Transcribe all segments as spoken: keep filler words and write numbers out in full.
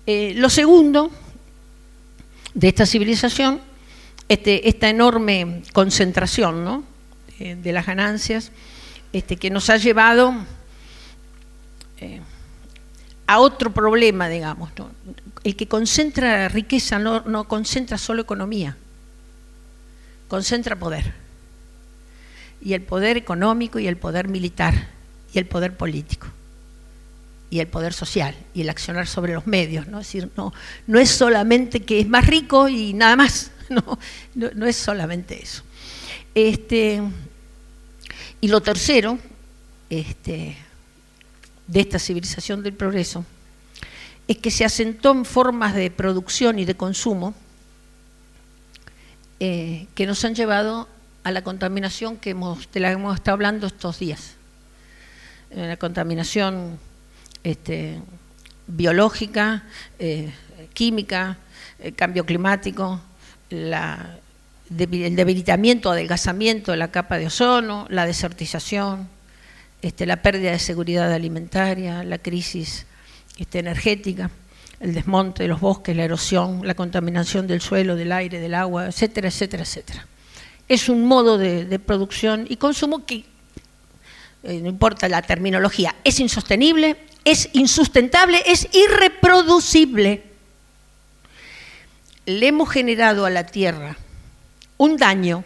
Eh, lo segundo de esta civilización, este, esta enorme concentración, ¿no?, eh, de las ganancias, este, que nos ha llevado eh, a otro problema, digamos, ¿no? El que concentra riqueza no, no concentra solo economía, concentra poder. Y el poder económico y el poder militar y el poder político y el poder social y el accionar sobre los medios, ¿no? Es decir, no, no es solamente que es más rico y nada más, no, no, no es solamente eso. Este, y lo tercero, este, de esta civilización del progreso, es que se asentó en formas de producción y de consumo eh, que nos han llevado a la contaminación que hemos, de la que hemos estado hablando estos días. Eh, la contaminación este, biológica, eh, química, el cambio climático, la, el debilitamiento o adelgazamiento de la capa de ozono, la desertización, este, la pérdida de seguridad alimentaria, la crisis este, energética, el desmonte de los bosques, la erosión, la contaminación del suelo, del aire, del agua, etcétera, etcétera, etcétera. Es un modo de, de producción y consumo que, eh, no importa la terminología, es insostenible, es insustentable, es irreproducible. Le hemos generado a la Tierra un daño,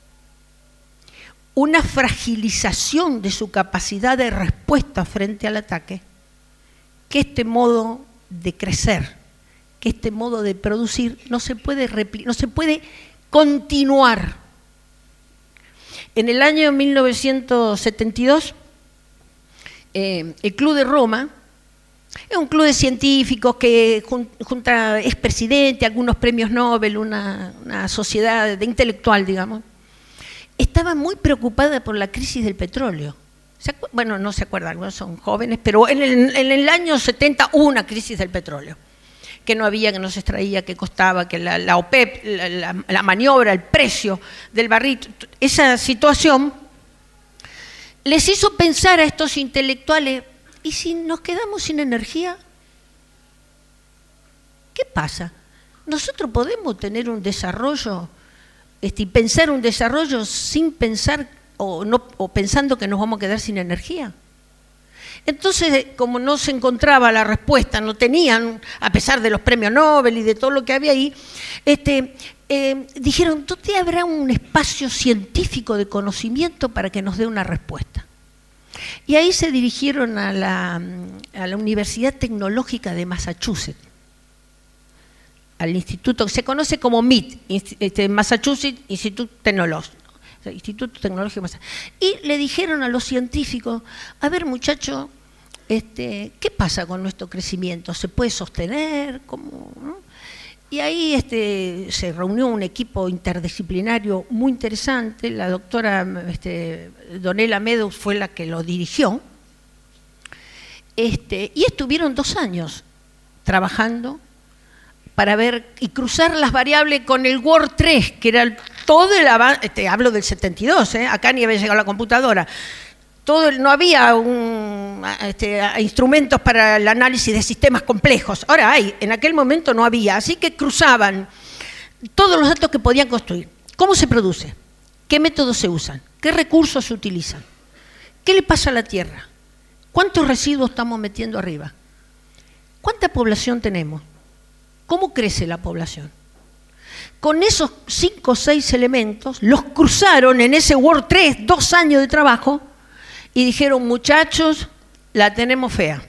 una fragilización de su capacidad de respuesta frente al ataque, que este modo de crecer, que este modo de producir no se puede repli- no se puede continuar. En el año mil novecientos setenta y dos, eh, el Club de Roma, es un club de científicos que junta expresidente, algunos premios Nobel, una, una sociedad de intelectual, digamos, estaba muy preocupada por la crisis del petróleo. Bueno, no se acuerdan, algunos son jóvenes, pero en el, en el año setenta hubo una crisis del petróleo, que no había, que no se extraía, que costaba, que la, la OPEP, la, la, la maniobra, el precio del barril, esa situación les hizo pensar a estos intelectuales, ¿y si nos quedamos sin energía? ¿Qué pasa? ¿Nosotros podemos tener un desarrollo este, y pensar un desarrollo sin pensar o, no, o pensando que nos vamos a quedar sin energía? Entonces, como no se encontraba la respuesta, no tenían, a pesar de los premios Nobel y de todo lo que había ahí, este, eh, dijeron, ¿dónde habrá un espacio científico de conocimiento para que nos dé una respuesta? Y ahí se dirigieron a la, a la Universidad Tecnológica de Massachusetts, al instituto que se conoce como M I T, este, Massachusetts Institute Technology. Instituto Tecnológico de Massachusetts. Y le dijeron a los científicos, a ver muchachos, este, ¿qué pasa con nuestro crecimiento? ¿Se puede sostener? ¿Cómo, no? Y ahí este, se reunió un equipo interdisciplinario muy interesante, la doctora este, Donella Meadows fue la que lo dirigió, este, y estuvieron dos años trabajando para ver y cruzar las variables con el Word tres, que era el, todo el avance, este, hablo del setenta y dos, ¿eh? Acá ni había llegado la computadora, todo el, no había un, este, instrumentos para el análisis de sistemas complejos, ahora hay, en aquel momento no había, así que cruzaban todos los datos que podían construir. ¿Cómo se produce? ¿Qué métodos se usan? ¿Qué recursos se utilizan? ¿Qué le pasa a la Tierra? ¿Cuántos residuos estamos metiendo arriba? ¿Cuánta población tenemos? ¿Cómo crece la población? Con esos cinco o seis elementos, los cruzaron en ese Word tres, dos años de trabajo, y dijeron, muchachos, la tenemos fea.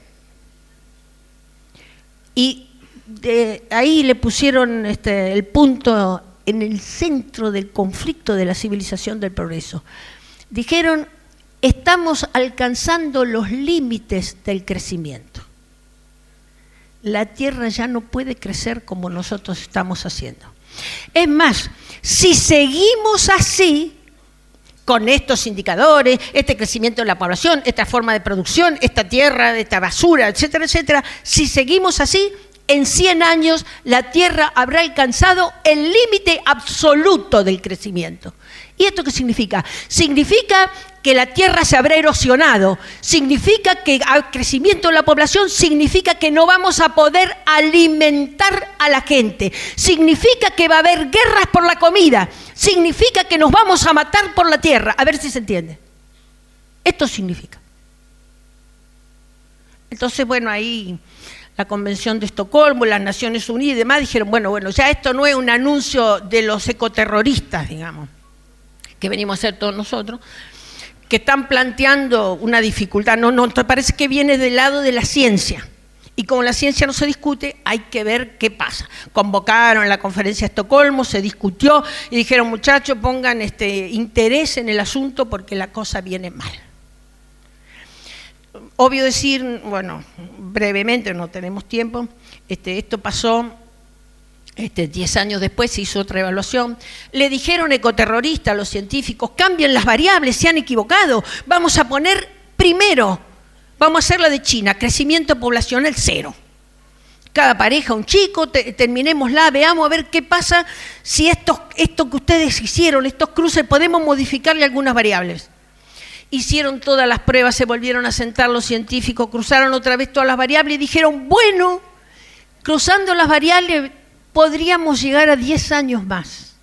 Y de ahí le pusieron este, el punto en el centro del conflicto de la civilización del progreso. Dijeron, estamos alcanzando los límites del crecimiento. La Tierra ya no puede crecer como nosotros estamos haciendo. Es más, si seguimos así, con estos indicadores, este crecimiento de la población, esta forma de producción, esta tierra, esta basura, etcétera, etcétera, si seguimos así, en cien años la Tierra habrá alcanzado el límite absoluto del crecimiento. ¿Y esto qué significa? Significa que la Tierra se habrá erosionado, significa que el crecimiento de la población significa que no vamos a poder alimentar a la gente, significa que va a haber guerras por la comida, significa que nos vamos a matar por la tierra. A ver si se entiende. Esto significa. Entonces, bueno, ahí la Convención de Estocolmo, las Naciones Unidas y demás dijeron, bueno, bueno, ya esto no es un anuncio de los ecoterroristas, digamos, que venimos a hacer todos nosotros, que están planteando una dificultad. No, no, parece que viene del lado de la ciencia. Y como la ciencia no se discute, hay que ver qué pasa. Convocaron la conferencia de Estocolmo, se discutió y dijeron, muchachos, pongan este interés en el asunto porque la cosa viene mal. Obvio decir, bueno, brevemente, no tenemos tiempo, este, esto pasó... Este, diez años después se hizo otra evaluación, le dijeron ecoterroristas a los científicos, cambien las variables, se han equivocado, vamos a poner primero, vamos a hacer la de China, crecimiento poblacional cero. Cada pareja un chico, te, terminémosla, veamos a ver qué pasa si estos, esto que ustedes hicieron, estos cruces, podemos modificarle algunas variables. Hicieron todas las pruebas, se volvieron a sentar los científicos, cruzaron otra vez todas las variables y dijeron, bueno, cruzando las variables podríamos llegar a diez años más.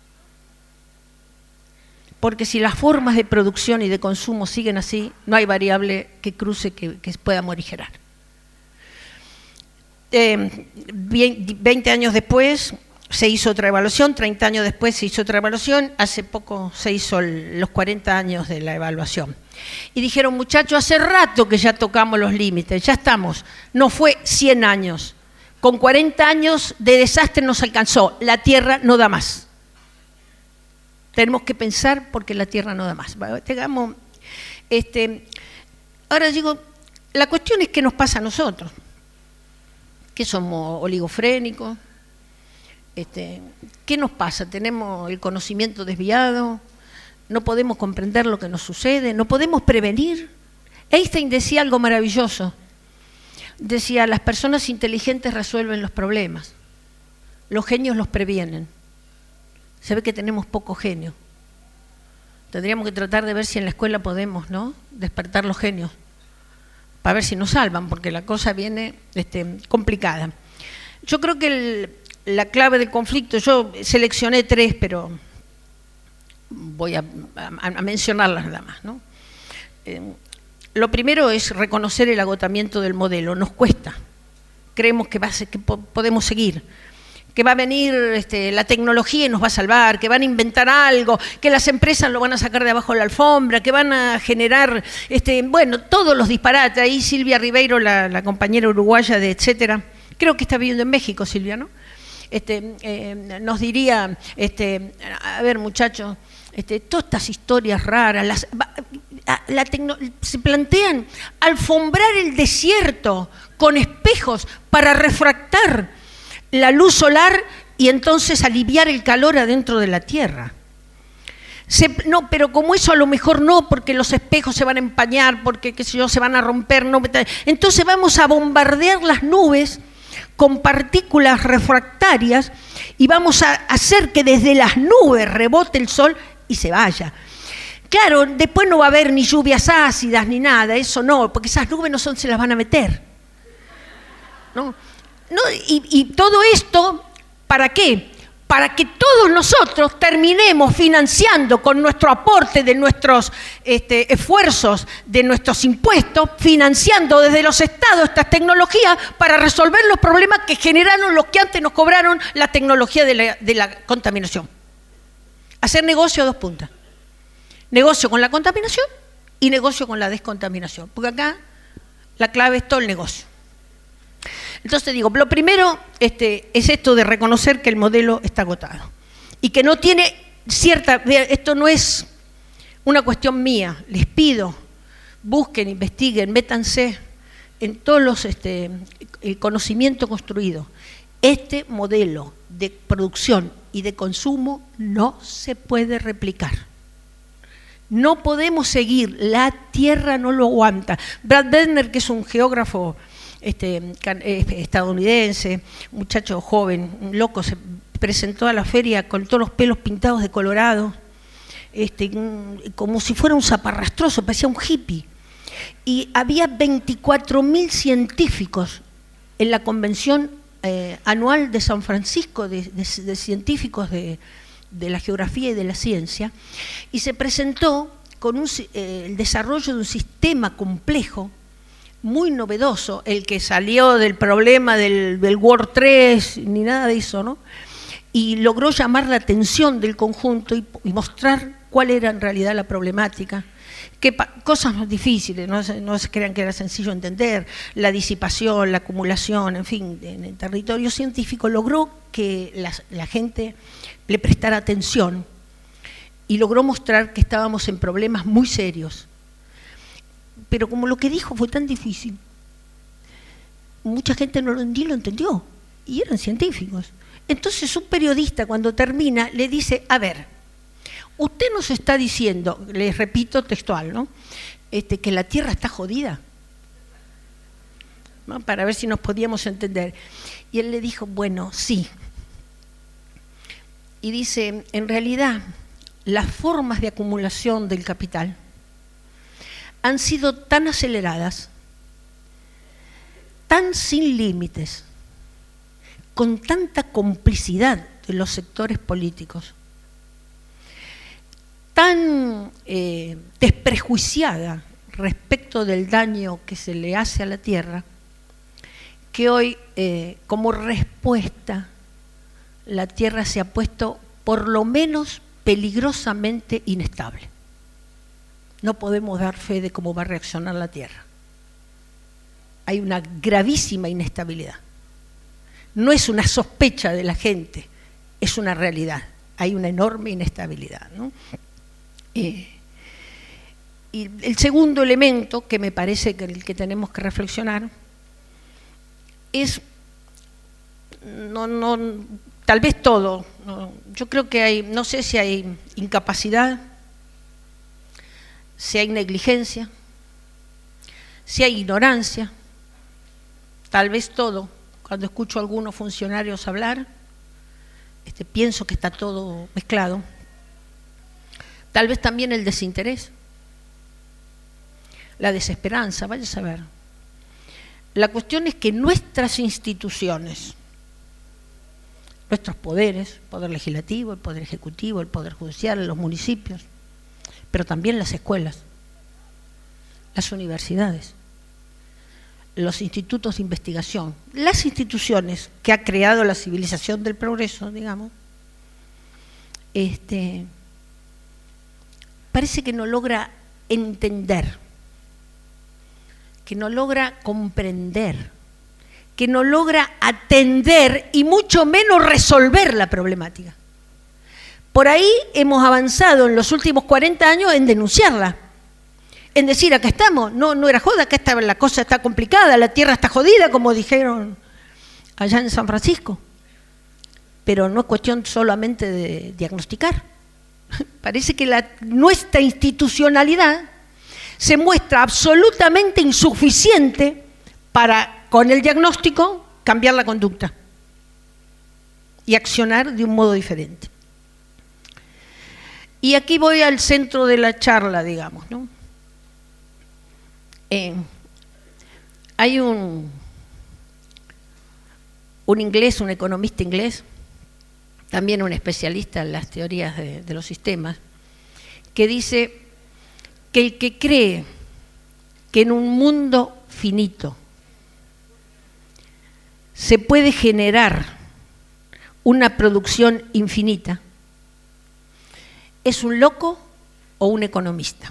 Porque si las formas de producción y de consumo siguen así, no hay variable que cruce que, que pueda morigerar. Eh, veinte años después se hizo otra evaluación, treinta años después se hizo otra evaluación, hace poco se hizo el, los cuarenta años de la evaluación. Y dijeron, muchachos, hace rato que ya tocamos los límites, ya estamos, no fue cien años. Con cuarenta años de desastre nos alcanzó, la Tierra no da más. Tenemos que pensar porque la Tierra no da más. Tengamos, este, ahora digo, la cuestión es qué nos pasa a nosotros, que somos oligofrénicos, este, ¿qué nos pasa? Tenemos el conocimiento desviado, no podemos comprender lo que nos sucede, no podemos prevenir. Einstein decía algo maravilloso. Decía, las personas inteligentes resuelven los problemas, los genios los previenen. Se ve que tenemos poco genio. Tendríamos que tratar de ver si en la escuela podemos, ¿no?, despertar los genios, para ver si nos salvan, porque la cosa viene este, complicada. Yo creo que el, la clave del conflicto, yo seleccioné tres, pero voy a, a, a mencionarlas nada más, ¿no? Eh, Lo primero es reconocer el agotamiento del modelo, nos cuesta, creemos que, va a ser, que po podemos seguir, que va a venir este, la tecnología y nos va a salvar, que van a inventar algo, que las empresas lo van a sacar de abajo de la alfombra, que van a generar, este, bueno, todos los disparates. Ahí Silvia Ribeiro, la, la compañera uruguaya de etcétera, creo que está viviendo en México, Silvia, ¿no? Este, eh, nos diría, este, a ver muchachos, este, todas estas historias raras, las, la se plantean alfombrar el desierto con espejos para refractar la luz solar y entonces aliviar el calor adentro de la Tierra. Se, no, pero como eso a lo mejor no, porque los espejos se van a empañar, porque qué sé yo, se van a romper, no, entonces vamos a bombardear las nubes con partículas refractarias y vamos a hacer que desde las nubes rebote el sol y se vaya. Claro, después no va a haber ni lluvias ácidas ni nada, eso no, porque esas nubes no son, se las van a meter. ¿No? No, y, y todo esto, ¿para qué? Para que todos nosotros terminemos financiando con nuestro aporte de nuestros este, esfuerzos, de nuestros impuestos, financiando desde los estados estas tecnologías para resolver los problemas que generaron los que antes nos cobraron la tecnología de la, de la contaminación. Hacer negocio a dos puntas. Negocio con la contaminación y negocio con la descontaminación. Porque acá la clave es todo el negocio. Entonces digo, lo primero este, es esto de reconocer que el modelo está agotado y que no tiene cierta, esto no es una cuestión mía, les pido, busquen, investiguen, métanse en todos los, este, el conocimiento construido. Este modelo de producción y de consumo no se puede replicar. No podemos seguir, la Tierra no lo aguanta. Brad Bednar, que es un geógrafo este, estadounidense, un muchacho joven, un loco, se presentó a la feria con todos los pelos pintados de colorado, este, como si fuera un zaparrastroso, parecía un hippie. Y había veinticuatro mil científicos en la convención eh, anual de San Francisco, de, de, de científicos de, de la geografía y de la ciencia, y se presentó con un, eh, el desarrollo de un sistema complejo, muy novedoso, el que salió del problema del, del Word tres, ni nada de eso, ¿no? Y logró llamar la atención del conjunto y, y mostrar cuál era en realidad la problemática. Que cosas más difíciles, no se, no se crean que era sencillo entender, la disipación, la acumulación, en fin, en el territorio científico logró que la, la gente le prestara atención y logró mostrar que estábamos en problemas muy serios. Pero como lo que dijo fue tan difícil, mucha gente no lo, ni lo entendió, y eran científicos. Entonces un periodista cuando termina le dice, a ver, usted nos está diciendo, les repito textual, ¿no? Este, que la Tierra está jodida, ¿no? Para ver si nos podíamos entender. Y él le dijo, bueno, sí. Y dice, en realidad, las formas de acumulación del capital han sido tan aceleradas, tan sin límites, con tanta complicidad de los sectores políticos, tan eh, desprejuiciada respecto del daño que se le hace a la Tierra, que hoy, eh, como respuesta, la Tierra se ha puesto por lo menos peligrosamente inestable. No podemos dar fe de cómo va a reaccionar la Tierra. Hay una gravísima inestabilidad. No es una sospecha de la gente, es una realidad. Hay una enorme inestabilidad, ¿no? Eh, y el segundo elemento que me parece que el que tenemos que reflexionar es, no, no, tal vez todo, no, yo creo que hay, no sé si hay incapacidad, si hay negligencia, si hay ignorancia, tal vez todo. Cuando escucho a algunos funcionarios hablar, este, pienso que está todo mezclado. Tal vez también el desinterés, la desesperanza, vaya a saber. La cuestión es que nuestras instituciones, nuestros poderes, el poder legislativo, el poder ejecutivo, el poder judicial, los municipios, pero también las escuelas, las universidades, los institutos de investigación, las instituciones que ha creado la civilización del progreso, digamos, este, parece que no logra entender, que no logra comprender, que no logra atender y mucho menos resolver la problemática. Por ahí hemos avanzado en los últimos cuarenta años en denunciarla, en decir, acá estamos, no, no era joda, acá está, la cosa está complicada, la Tierra está jodida, como dijeron allá en San Francisco. Pero no es cuestión solamente de diagnosticar. Parece que la, nuestra institucionalidad se muestra absolutamente insuficiente para, con el diagnóstico, cambiar la conducta y accionar de un modo diferente. Y aquí voy al centro de la charla, digamos, ¿no? Eh, hay un, un inglés, un economista inglés, también un especialista en las teorías de, de los sistemas, que dice que el que cree que en un mundo finito se puede generar una producción infinita, ¿es un loco o un economista?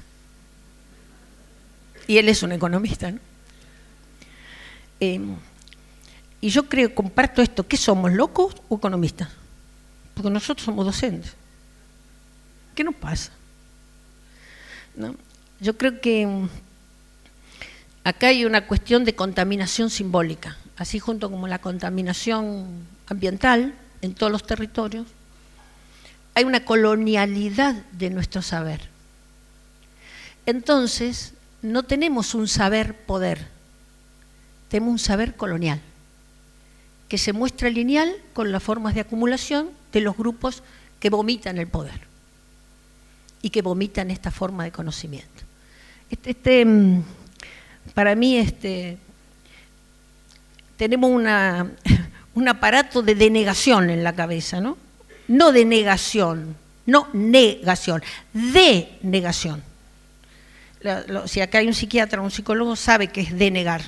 Y él es un economista, ¿no? Eh, y yo creo, comparto esto, ¿qué somos, locos o economistas? Porque nosotros somos docentes. ¿Qué nos pasa? ¿No? Yo creo que acá hay una cuestión de contaminación simbólica, así junto como la contaminación ambiental en todos los territorios, hay una colonialidad de nuestro saber. Entonces, no tenemos un saber poder, tenemos un saber colonial, que se muestra lineal con las formas de acumulación de los grupos que vomitan el poder y que vomitan esta forma de conocimiento. Este, este, para mí este, tenemos una, un aparato de denegación en la cabeza, ¿no? No de negación, no negación, de negación. Si acá hay un psiquiatra o un psicólogo, sabe que es denegar.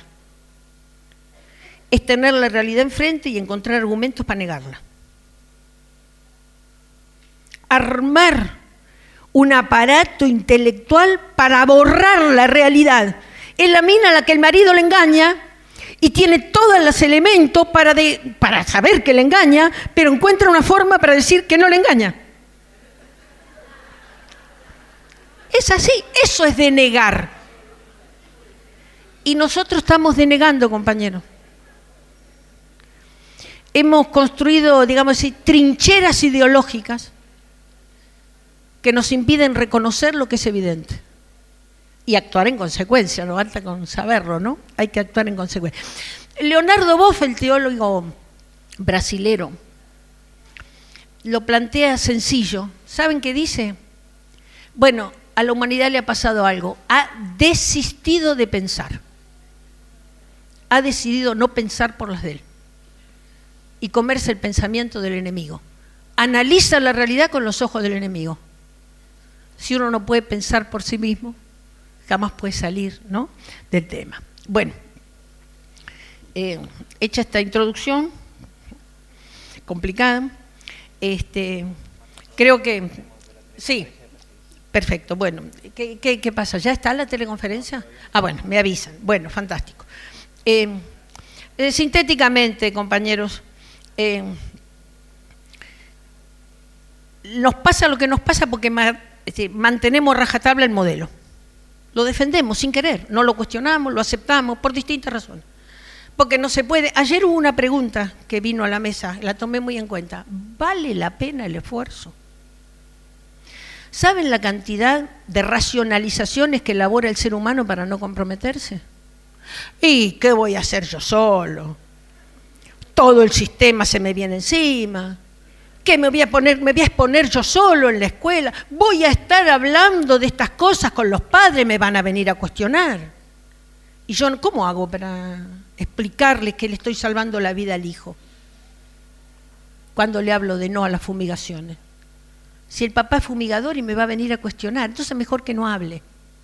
Es tener la realidad enfrente y encontrar argumentos para negarla. Armar un aparato intelectual para borrar la realidad. Es la mina a la que el marido le engaña y tiene todos los elementos para, de, para saber que le engaña, pero encuentra una forma para decir que no le engaña. Es así, eso es denegar. Y nosotros estamos denegando, compañeros. Hemos construido, digamos así, trincheras ideológicas que nos impiden reconocer lo que es evidente y actuar en consecuencia, no basta con saberlo, ¿no? Hay que actuar en consecuencia. Leonardo Boff, el teólogo brasilero, lo plantea sencillo. ¿Saben qué dice? Bueno, a la humanidad le ha pasado algo, ha desistido de pensar, ha decidido no pensar por las de él y comerse el pensamiento del enemigo. Analiza la realidad con los ojos del enemigo. Si uno no puede pensar por sí mismo, jamás puede salir, ¿no?, del tema. Bueno, eh, hecha esta introducción complicada, este, creo que sí, perfecto. Bueno, ¿qué, qué, qué pasa? ¿Ya está la teleconferencia? Ah, bueno, me avisan. Bueno, fantástico. Eh, eh, sintéticamente, compañeros, eh, nos pasa lo que nos pasa porque mantenemos rajatabla el modelo. Lo defendemos sin querer, no lo cuestionamos, lo aceptamos por distintas razones. Porque no se puede. Ayer hubo una pregunta que vino a la mesa, la tomé muy en cuenta. ¿Vale la pena el esfuerzo? ¿Saben la cantidad de racionalizaciones que elabora el ser humano para no comprometerse? ¿Y qué voy a hacer yo solo? Todo el sistema se me viene encima. ¿Qué me voy a poner? ¿Me voy a exponer yo solo en la escuela? ¿Voy a estar hablando de estas cosas con los padres? Me van a venir a cuestionar. ¿Y yo cómo hago para explicarles que le estoy salvando la vida al hijo cuando le hablo de no a las fumigaciones? Si el papá es fumigador y me va a venir a cuestionar, entonces mejor que no hable.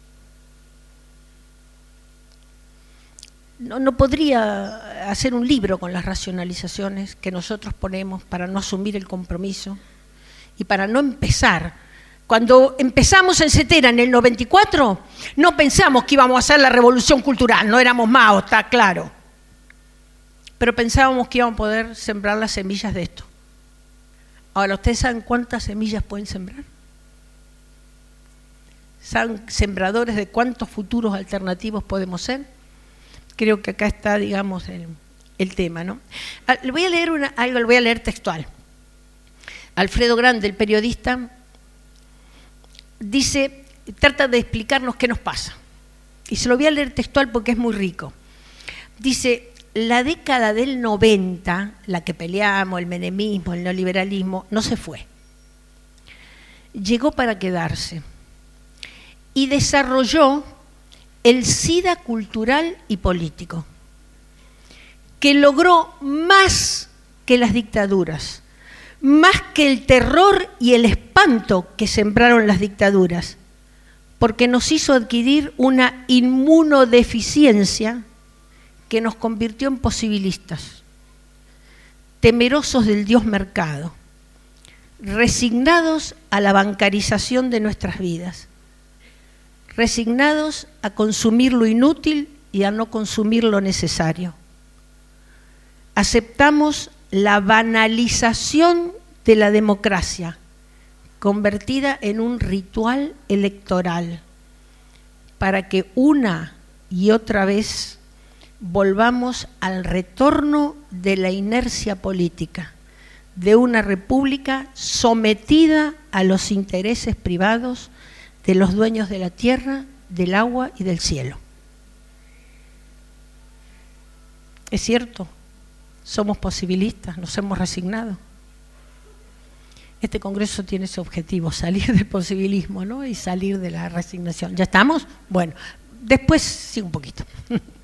No, no podría hacer un libro con las racionalizaciones que nosotros ponemos para no asumir el compromiso y para no empezar. Cuando empezamos en Cetera en el noventa y cuatro, no pensamos que íbamos a hacer la revolución cultural, no éramos magos, está claro. Pero pensábamos que íbamos a poder sembrar las semillas de esto. Ahora, ¿ustedes saben cuántas semillas pueden sembrar? ¿Saben sembradores de cuántos futuros alternativos podemos ser? Creo que acá está, digamos, el, el tema, ¿no? Ah, le voy a leer una, algo, le voy a leer textual. Alfredo Grande, el periodista, dice, trata de explicarnos qué nos pasa. Y se lo voy a leer textual porque es muy rico. Dice, la década del noventa, la que peleamos, el menemismo, el neoliberalismo, no se fue. Llegó para quedarse. Y desarrolló el SIDA cultural y político, que logró más que las dictaduras, más que el terror y el espanto que sembraron las dictaduras, porque nos hizo adquirir una inmunodeficiencia que nos convirtió en posibilistas, temerosos del Dios mercado, resignados a la bancarización de nuestras vidas, resignados a consumir lo inútil y a no consumir lo necesario. Aceptamos la banalización de la democracia, convertida en un ritual electoral, para que una y otra vez volvamos al retorno de la inercia política, de una república sometida a los intereses privados de los dueños de la tierra, del agua y del cielo. Es cierto, somos posibilistas, nos hemos resignado. Este congreso tiene ese objetivo, salir del posibilismo, ¿no? Y salir de la resignación. ¿Ya estamos? Bueno, después sí un poquito.